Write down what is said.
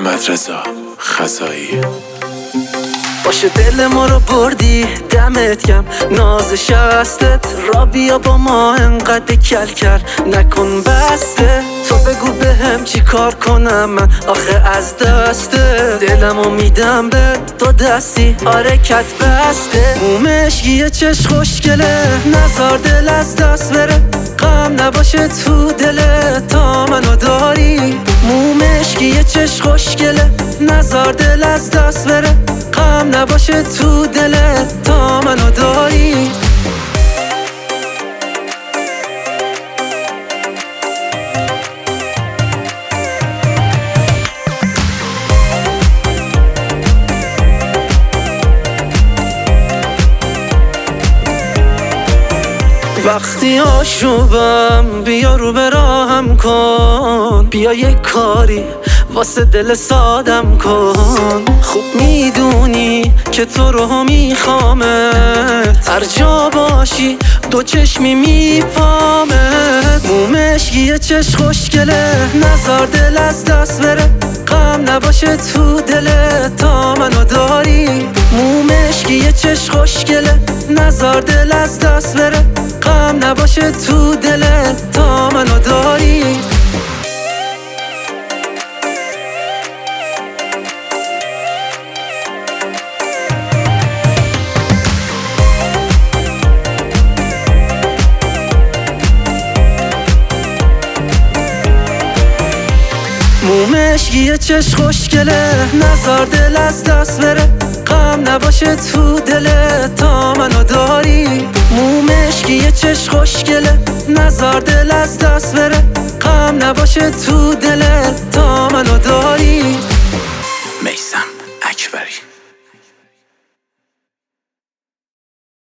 محمد رضا خزایی. باشه دل ما رو بردی دمت گم، ناز شستت را بیا با ما انقدر کل کرد نکن بسته. تو بگو بهم چی کار کنم من آخه از دسته، دلمو میدم به تو دستی آره کت بسته. مومش یه چش خوشگله نزار دل از دست بره، غم نباشه تو دلت تا منو داری. مومش یه چش خوشگله نزار دل از دست بره، غم نباشه تو دلت تا منو داری. وقتی آشوبم بیا رو به راهم کن، بیا یک کاری واسه دل سادم کن. خوب میدونی که تو رو میخوامت، هر جا باشی دو چشمی میپامت. مومش یه چش خوشگله نزار دل از دست بره، غم نباشه تو دلت تا منو داری. مومش یه چش خوشگله نزار دل از دست بره، غم نباشه تو دلت تا منو داری. مومش یه چش خوشگله نزار دل از دست بره، غم نباشه تو دلت تا منو داری. مومش یه چش خوشگله نزار دل از دست بره، غم نباشه تو دلت تا منو داری.